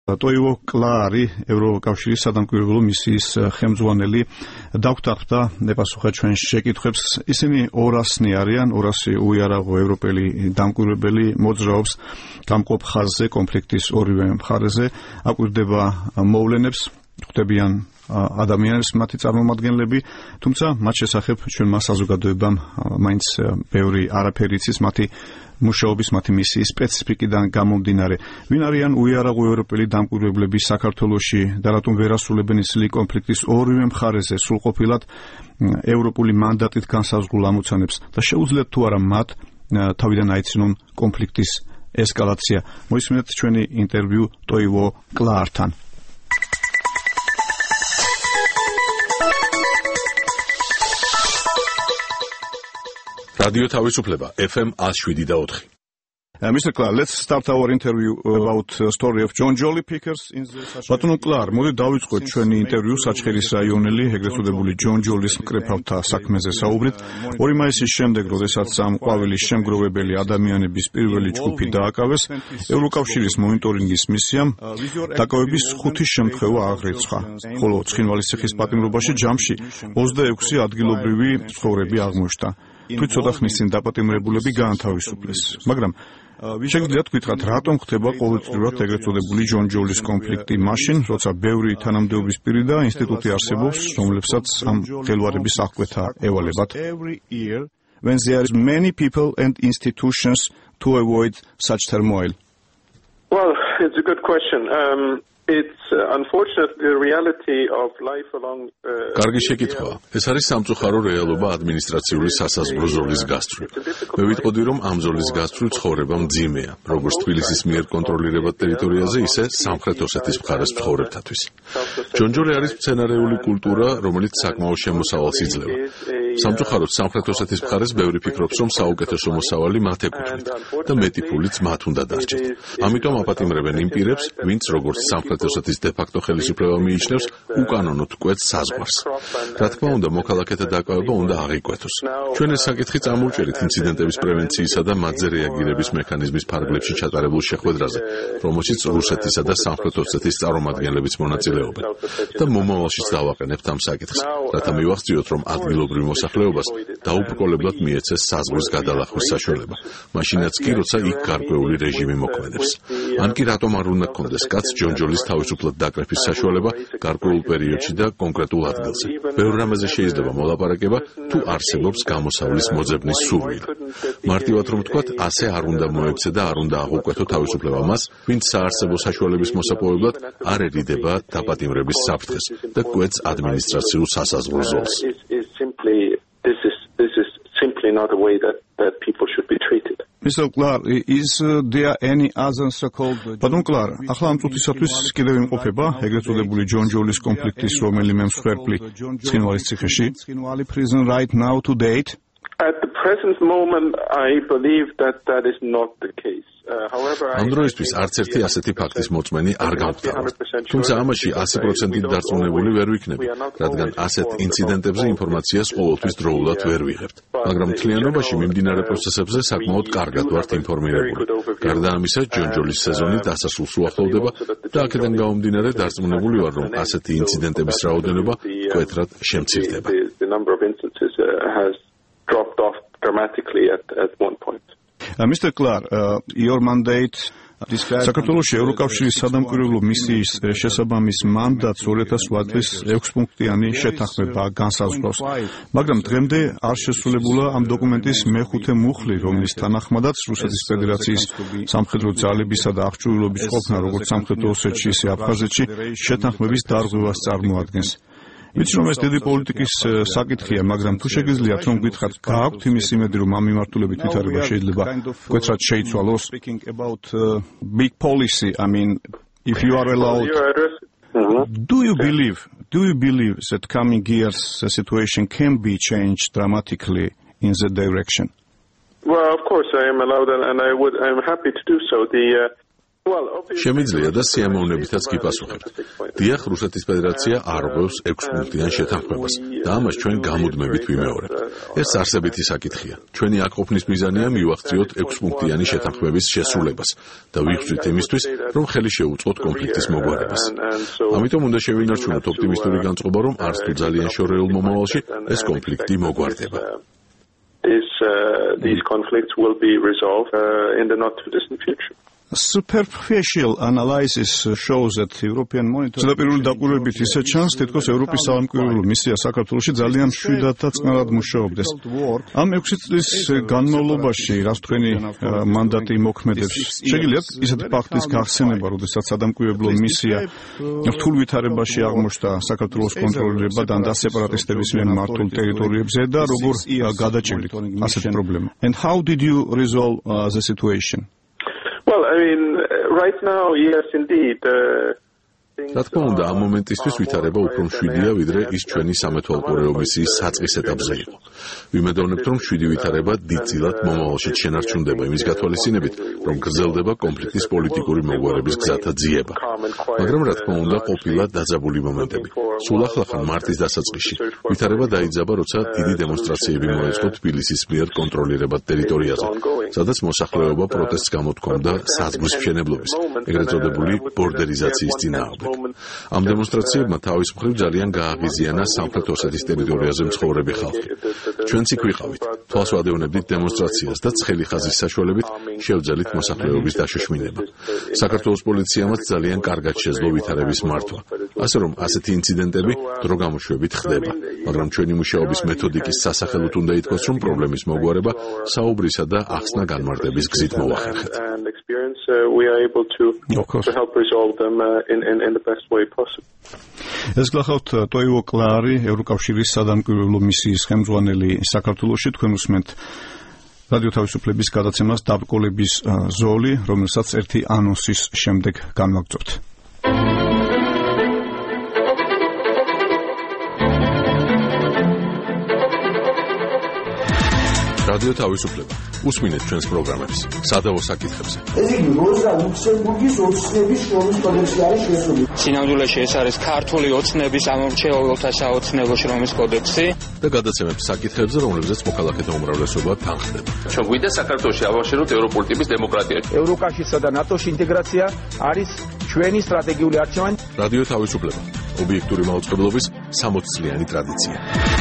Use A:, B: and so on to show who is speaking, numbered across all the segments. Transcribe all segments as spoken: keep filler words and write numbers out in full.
A: ტოივო კლარი ევროკავშირის სადამკვირვებლო მისიის ხელმძღვანელი დაგვთანხმდა ეპასუხა ჩვენ შეკითხვებს. ისინი ორასნი არიან, ორასი უიარაღო ევროპელი დამკვირვებელი მოძრაობს გამყოფ ხაზზე კონფლიქტის ორივე მხარეზე, აკვირდება მოვლენებს, ხვდებიან ადამიანებს მათი წარმომადგენლები, თუმცა მათ შესახებ ჩვენმა საზოგადოებამ მაინც ბევრი არაფერი იცის მათი მუშაობის, მათი მისიის სპეციფიკიდან გამომდინარე. ვინ არიან უიარაღო ევროპელი დამკვირვებლები საქართველოში და რატომ ვერ ასრულებენ ისინი კონფლიქტის ორივე მხარეზე სრულყოფილად ევროპული მანდატით განსაზღვრულ ამოცანებს და შეუძლიათ თუ არა მათ თავიდან აიცინონ კონფლიქტის ესკალაცია. მოისმინეთ ჩვენი ინტერვიუ ტოივო კლართან.
B: Radio თავისუფლება F M one oh seven და four.
A: Uh, Mister Clark, let's start our interview about the story of John Jolly Pickers in the Ბატონო კლარ, მოდი დავიწყოთ ჩვენი ინტერვიუ საჩხერის რაიონელი, ეგრეთ წოდებული ჯონ ჯოლის მკრეფავთა საქმეზე საუბრით. ორი მაისის შემდეგ, როდესაც ამ ყვავილის შემგროვებელი ადამიანების პირველი ჯგუფი დააკავეს, ევროკავშირის მონიტორინგის მისიამ დაკავების ხუთი შემთხვევა აღრიცხა, ხოლო ცხინვალის ციხის პატიმრობაში ჯამში ოცდაექვსი ადგილობრივი ცხოვრები აღმოჩნდა. Თვით ცოტა ხნის წინ დაპატიმრებულები გაანთავისუფლეს, მაგრამ შეგვიძლიათ გითხრათ, რატომ ხდება ყოველწლიურად ეგრეთ წოდებული ჯონ ჯოლის კონფლიქტი მაშინ, როცა ბევრი თანამდებობის პირი და ინსტიტუტი არსებობს, რომლებსაც ამ ხელვარების აღკვეთა ევალებათ. When there are many people and institutions to avoid such turmoil.
C: Well, it's a good question. Um, It's uh, unfortunately the reality of life along
B: კარგი შეკითხვაა. ეს არის სამწუხარო რეალობა ადმინისტრაციული სასაზღვრო ზოლის გასწვრივ. მე ვიტყოდი, რომ ამ ზოლის გასწვრივ ცხოვრება მძიმეა, როგორც თბილისის მიერ კონტროლირებად ტერიტორიაზე, ისე სამხრეთ ოსეთის მხარეს მცხოვრებთათვის. ჯონ ჯოლი არის მცენარეული კულტურა, რომელიც საკმაოდ შემოსავალს იძლევა. სამწუხაროდ სამხრეთ ოსეთის მხარეს ბევრი ფიქრობს, რომ საუკეთესო მოსავალი მათ ეკუთვნით და მეტი ფულიც მათ უნდა დარჩეთ. ამიტომ აპატიმრებენ იმ პირებს, ვინც როგორც სამხრეთ ოსეთის დე-ფაქტო ხელისუფლება მიიჩნევს უკანონოდ კვეთს საზღვარს. რა თქმა უნდა, მოქალაქეთა დაკავება უნდა აღიკვეთოს. ჩვენ ეს საკითხი წამოვჭერით ინციდენტების პრევენციისა და მათზე რეაგირების მექანიზმის ფარგლებში ჩატარებულ შეხვედრაზე, რომელშიც რუსეთისა და სამხრეთ ოსეთის წარმომადგენლებიც მონაწილეობენ. და მომავალშიც დავაყენებთ ამ საკითხს, რათა მივახციოთ, რომ ადგილობრივ მოსახლეობას დაუბრკოლებლად მიეცეს საზღვრის გადალახვის საშუალება, მაშინაც კი, როცა იქ გარკვეული რეჟიმი მოქმედებს. ან კი რატომ არ უნდა გქონდეს კაც ჯონ ჯოლის თავისუფლად დაკრეფის საშუალება გარკვეულ პერიოდში და კონკრეტულ ადგილზე. ბევრ რამეზე შეიძლება მოლაპარაკება, თუ არსებობს გამოსავლის მოძებნის სურვილი. მარტივად რომ ვთქვათ, ასე არ უნდა მოექცე და არ უნდა აღუკვეთო თავისუფლება მას, ვინც საარსებო საშუალების მოსაპოვებლად არ ერიდება დაპატიმრების საფრთხეს და კვეთს ადმინისტრაციულ სასაზღვრო ზოლს.
C: This is this is simply not a way that that people should be treated.
A: Mister Clark, is uh, there any other so-called Button Clark, ახლა ამ წუთისათვის კიდევ იმყოფება ეგრეთ წოდებული ჯონ ჯოლის კონფლიქტის რომელიმე მსხვერპლი ცხინვალის ციხეში? ცხინვალი prison right now to date?
C: At the present moment, I believe that that is not the case.
B: ამ დროისთვის არც ერთი ასეთი ფაქტის მოწმენი არ გავხდართ. თუმცა ამაში one hundred percent დარწმუნებული ვერ ვიქნები, რადგან ასეთ ინციდენტებზე ინფორმაციას ყოველთვის დროულად ვერ ვიღებთ. მაგრამ მთლიანობაში მიმდინარე პროცესებზე საკმაოდ კარგად ვართ ინფორმირებული. გარდა ამისა, ჯონ ჯოლის სეზონი დასასრულს უახლოვდება და აქედან გამომდინარე დარწმუნებული ვარ, რომ ასეთი ინციდენტების რაოდენობა მკვეთრად შემცირდება.
C: Dropped off dramatically at at one point.
A: Uh, Mister Clark, uh, your mandate საქართველოში ევროკავშირის სადამკვირვებლო მისიის შესაბამის მანდატს two thousand eight წლის ექვს პუნქტიანი შეთანხმება განსაზღვრავს, მაგრამ დღემდე არ შესრულებულა ამ დოკუმენტის მეხუთე მუხლი, რომლის თანახმადაც რუსეთის ფედერაციის სამხედრო ძალებისა და აღჭურვილობის ყოფნა, როგორც სამხრეთ ოსეთში, ისე აფხაზეთში შეთანხმების დარღვევას წარმოადგენს. ვიცი რომ ეს დიდი პოლიტიკის საკითხია, მაგრამ თუ შეგიძლიათ რომ გითხრათ, გააქვთ იმის იმედი, რომ ამ მიმართულებით ვითარება შეიძლება მკვეთრად შეიცვალოს? Speaking about uh, big policy, I mean, if you are allowed, do you believe, do you believe that coming years the situation can be changed dramatically in that direction?
C: Well, of course I am allowed, and I would, I'm happy to do so. The uh,
B: შემიძლია და სიამოვნებითაც გიპასუხებთ. დიახ, რუსეთის ფედერაცია არ ღვევს ექვსპუნქტიან შეთანხმებას და ამას ჩვენ გამუდმებით ვიმეორებთ. ეს არსებითი საკითხია. ჩვენი აქ ყოფნის მიზანია მივახციოთ ექვსპუნქტიანი შეთანხმების შესრულებას და ვიღვწვით იმისთვის, რომ ხელი შეუწყოთ კონფლიქტის მოგვარებას. ამიტომ უნდა შევინარჩუნოთ ოპტიმისტური განწყობა, რომ არც თუ ძალიან შორეულ მომავალში ეს კონფლიქტი მოგვარდება.
C: Is, uh, these conflicts will be resolved uh, in the not too distant future.
A: Superficial analysis shows that European monitoring ზედაპირული დაკვირვებით ისე ჩანს, თითქოს ევროპის სამამკვირვებლო მისია საქართველოში ძალიან მშვიდად და წყნარად მუშაობდეს. ამ ექვსი წლის განმავლობაში, რაც თქვენი მანდატი მოქმედებს, შეგიძლიათ ისეთი ფაქტის გახსენება, როდესაც სადამკვირვებლო მისია რთულ ვითარებაში აღმოჩნდა საქართველოს კონტროლირებად და სეპარატისტების მიერ მართულ ტერიტორიებზე და როგორ გადაჭირდით ასეთ პრობლემა? And how did you resolve uh, the situation?
C: Well, I mean, right now, yes, indeed. Uh,
B: რა თქმა უნდა, ამ მომენტისთვის ვითარება უფრო მშვიდია, ვიდრე ის ჩვენი სამეთვალყურეო მისიის საწყის ეტაპზე იყო. ვიმედოვნებთ, რომ მშვიდი ვითარება დიდწილად მომავალშიც შენარჩუნდება იმის გათვალისწინებით, რომ გრძელდება კონფლიქტის პოლიტიკური მოგვარების გზათა ძიება. მაგრამ რა თქმა უნდა, ყოფილა დაძაბული მომენტები. სულ ახლახან მარტის დასაწყისში ვითარება დაიძაბა, როცა დიდი დემონსტრაციები მოეწყო თბილისის მიერ კონტროლირებად ტერიტორიაზე, სადაც მოსახლეობა პროტესტს გამოთქვამდა საზღვრის მშენებლობის, ეგრეთ წოდებული ბორდერიზაციის წინააღმდეგ. ამ დემონსტრაციებმა თავის მხრივ ძალიან გააღიზიანა სამხრეთ ოსეთის ტერიტორიაზე მცხოვრები ხალხი. ჩვენც იქ ვიყავით, თვალს ვადევნებდით დემონსტრაციას და ცხელი ხაზის საშუალებით შევძელით მოსახლეობის დაშოშმინება. საქართველოს პოლიციამაც ძალიან კარგად შეძლო ვითარების მართვა. ასე რომ ასეთი ინციდენტები დრო გამოშვებით ხდება, მაგრამ ჩვენი მუშაობის მეთოდიკის სასახელოდ უნდა ითქვას, რომ პრობლემის მოგვარება საუბრისა და ახსნა განმარტების გზით მოვახერხეთ.
A: ეს გახლავთ ტოივო კლარი, ევროკავშირის სადამკვირვებლო მისიის ხელმძღვანელი საქართველოში. თქვენ უსმენთ რადიო თავისუფლების გადაცემას დაბრკოლების ზოლი, რომელსაც ერთი ანონსის შემდეგ განვაგრძობთ.
B: რადიო თავისუფლება. უსმინეთ ჩვენს პროგრამებს სადავო საკითხებზე.
D: ეს იგი როზა ლუქსემბურგის ოცნების შრომის კოდექსი არის შესული.
E: სინამდვილეში ეს არის ქართული ოცნების ამორჩეულთა საოცნებო შრომის კოდექსი
B: და გადაცემებს საკითხებზე, რომლებზეც მოქალაქეთა უმრავლესობა თანხდება.
F: ჩვენ გვინდა საქართველოში ავაშენოთ ევროპული ტიპის დემოკრატია.
G: ევროკავშირსა და ნატოში ინტეგრაცია არის ჩვენი სტრატეგიული არჩევანი.
B: რადიო თავისუფლება. ობიექტური მაუწყებლობის სამოცი წლიანი ტრადიცია.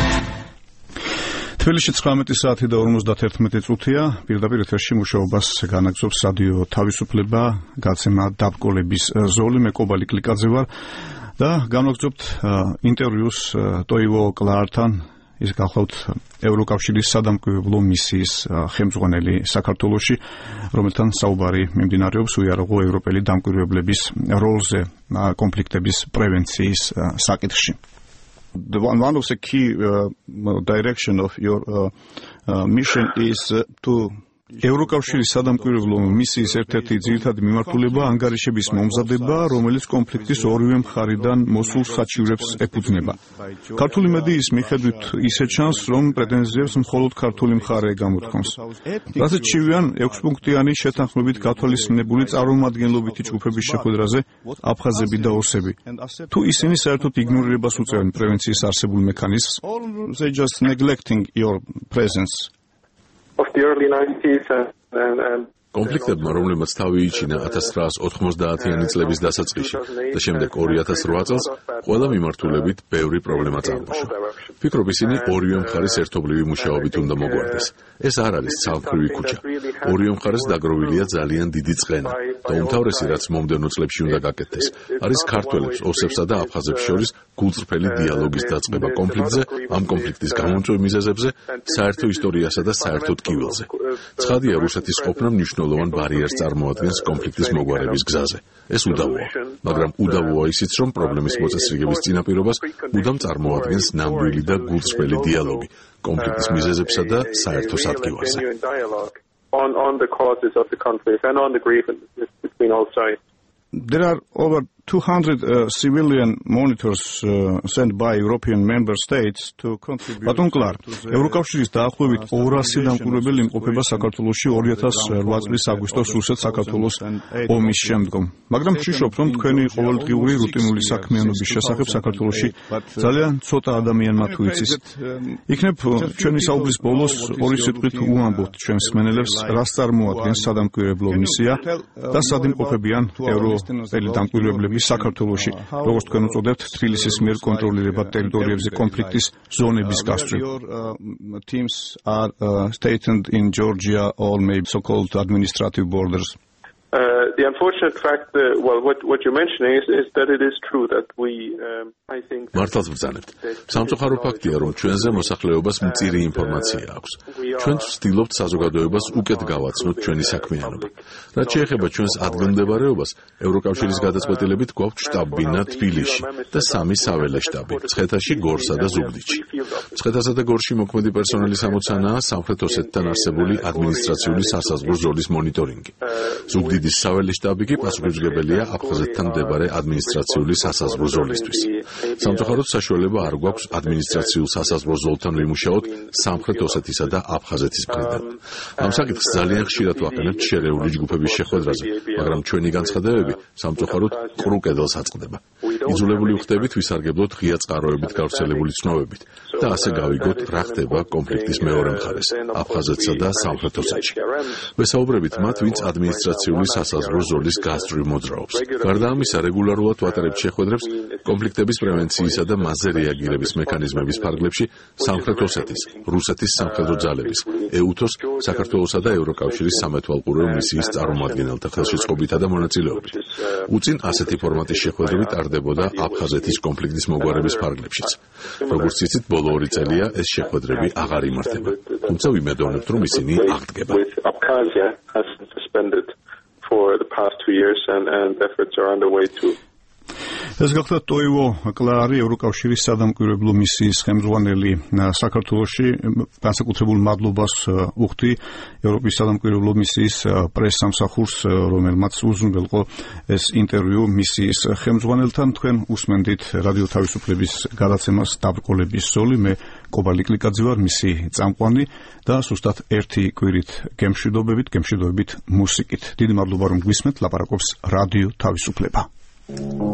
A: თბილისში ცხრამეტი საათი და ორმოცდაერთმეტი წუთია. პირდაპირ ეთერში მუშაობას განაგრძობს რადიო თავისუფლება, გადაცემა დაბრკოლების ზოლი. მე კობალი კლიკაძე ვარ და განვაგრძობთ ინტერვიუს ტოივო კლართან. ის გახლავთ ევროკავშირის სადამკვირვებლო მისიის ხელმძღვანელი საქართველოში, რომელთან საუბარი მიმდინარეობს უიარაღო ევროპელი დამკვირვებლების როლზე კონფლიქტების პრევენციის საკითხში. The one, one of the key uh, direction of your uh, uh, mission is uh, to ევროკავშირის სადამკვირვებლო მისიის ერთ-ერთი ძირითადი მიმართულება ანგარიშების მომზადება, რომელიც კონფლიქტის ორივე მხარიდან მოსულ საჩივრებს ეფუძნება. ქართული მედიის მიხედვით ისე ჩანს, რომ პრეტენზიებს მხოლოდ ქართული მხარე გამოთქვამს. რასაც ჩივიან ექვსპუნქტიანი შეთანხმებით გათვალისწინებული წარმომადგენლობითი ჯგუფების შეხვედრაზე აფხაზები და ოსები. თუ ისინი საერთოდ იგნორირებას უწევენ პრევენციის არსებულ მექანიზმს, they just neglecting your presence.
C: Of the early nineties and, and, and
B: კონფლიქტებმა, რომლებმაც თავი იჩინა ათას ცხრაას ოთხმოცდაათიანი წლების დასაწყისში და შემდეგ ორი ათას ოთხ წელს, ყველა მიმართულებით ბევრი პრობლემა წარმოშვა. ვფიქრობ, ისინი ორივე მხარის ერთობლივი მუშაობით უნდა მოგვარდეს. ეს არ არის ცალმხრივი ქუჩა. ორივე მხარეს დაგროვილია ძალიან დიდი წყენა და უმთავრესი, რაც მომდევნო წლებში უნდა გაკეთდეს, არის ქართველებს, ოსებსა და აფხაზებს შორის გულწრფელი დიალოგის დაწყება კონფლიქტზე, ამ კონფლიქტის გამომწვევ მიზეზებზე, საერთო ისტორიასა და საერთო ტკივილზე. ცხადია, რუსეთის ყოფნა მნიშვნელოვან ბარიერს წარმოადგენს კონფლიქტის მოგვარების გზაზე. ეს უდავოა, მაგრამ უდავოა ისიც, რომ პრობლემის მოწესრიგების წინაპირობას მუდამ წარმოადგენს ნამდვილი და გულწრფელი დიალოგი კონფლიქტის მიზეზებსა და საერთო სადგევარზე.
A: There are over two hundred uh, civilian monitors uh, sent by European member states to contribute. ბატონ კლარ, ევროკავშირის დაახლოებით ორასი დამკვირვებელი იმყოფება საქართველოში two thousand eight წლის აგვისტოს რუსეთ საქართველოს ომის შემდგომ. მაგრამ ვშიშობთ, რომ თქვენი ყოველდღიური რუტინული საქმიანობის შესახებ საქართველოში ძალიან ცოტა ადამიანმა თუ იცის. იქნებ ჩვენი საუბრის ბოლოს ორი სიტყვით უამბობთ ჩვენს მსმენელებს, რას წარმოადგენს სადამკვირვებლო მისია და სად იმყოფებიან ევროპელი დამკვირვებლები საქართველოში, როგორც თქვენ უწოდებთ, თბილისის მიერ კონტროლირებად ტერიტორიებზე კონფლიქტის ზონების გასწვრივ. Teams are uh, stationed in Georgia or maybe so-called administrative borders.
C: Uh, the unfortunate fact, uh, well, what, what you're mentioning is, is that it is true that we, um, I think...
B: მართლაც ვბრძანებთ. სამწუხარო ფაქტია, რომ ჩვენზე მოსახლეობას მწირი ინფორმაცია აქვს. ჩვენ ვცდილობთ საზოგადოებას უკეთ გავაცნოთ ჩვენი საქმიანობა. რაც შეეხება ჩვენს ადგილმდებარეობას, ევროკავშირის გადაწყვეტილებით გვაქვს შტაბ-ბინა თბილისში და სამი საველე შტაბი, მცხეთაში, გორსა და ზუგდიდში. მცხეთასა და გორში მოქმედი პერსონალის ამოცანაა სამხრეთ ოსეთთან არსებული ადმინისტრაციული სასაზღვრო ზოლის მონიტორინგი. ზუგდიდის საველე შტაბი კი პასუხისმგებელია აფხაზეთთან მდებარე ადმინისტრაციული სასაზღვრო ზოლისთვის. სამწუხაროდ საშუალება არ გვაქვს ადმინისტრაციულ სასაზღვრო ზოლთან ვიმუშაოთ სამხრეთ ოსეთისა და აფხაზეთის მხრიდან. ამ საკითხს ძალიან ხშირად ვაყენებთ შერეული ჯგუფების შეხვედრაზე, მაგრამ ჩვენი განცხადებები სამწუხაროდ ყრუ კედელს აწყდება. იძულებული ვხდებით ვისარგებლოთ ღია წყაროებით გავრცელებული ცნობებით და ასე გავიგოთ რა ხდება კონფლიქტის მეორე მხარეს, აფხაზეთსა და სამხრეთ ოსეთში. ვესაუბრებით მათ, ვინც ადმინისტრაციული სასაზღვრო ზოლის გასწვრივ მოძრაობს. გარდა ამისა, რეგულარულად ვატარებთ შეხვედრებს კონფლიქტების პრევენციისა და მასზე რეაგირების მექანიზმების ფარგლებში სამხრეთ ოსეთის, რუსეთის სამხედრო ძალების, ეუთოს, საქართველოსა და ევროკავშირის სამეთვალყურეო მისიის წარმომადგენელთა ხელშეწყობითა და მონაწილეობით. უწინ ასეთი ფორმატის შეხვედრები ტარდებოდა აფხაზეთის კონფლიქტის მოგვარების ფარგლებშიც. როგორც იცით, ბოლო ორი წელია ეს შეხვედრები აღარ იმართება. თუმცა ვიმედოვნებთ, რომ ისინი აღდგება.
C: For the past two years and, and efforts are underway to
A: ეს გახლავთ ტოივო კლარი, ევროკავშირის სადამკვირვებლო მისიის ხელმძღვანელი საქართველოში. განსაკუთრებულ მადლობას უხდი ევროპის სადამკვირვებლო მისიის პრესსამსახურს, რომელმაც უზრუნველყო ეს ინტერვიუ მისიის ხელმძღვანელთან. თქვენ უსმენდით რადიო თავისუფლების გადაცემას დაბრკოლების ზოლი. მე კობალი კლიკაძე ვარ, მისი წამყვანი და სუსტად ერთი კვირით გემშვიდობებით, გემშვიდობებით მუსიკით. დიდი მადლობა რომ გვისმენთ. ლაპარაკობს რადიო თავისუფლება.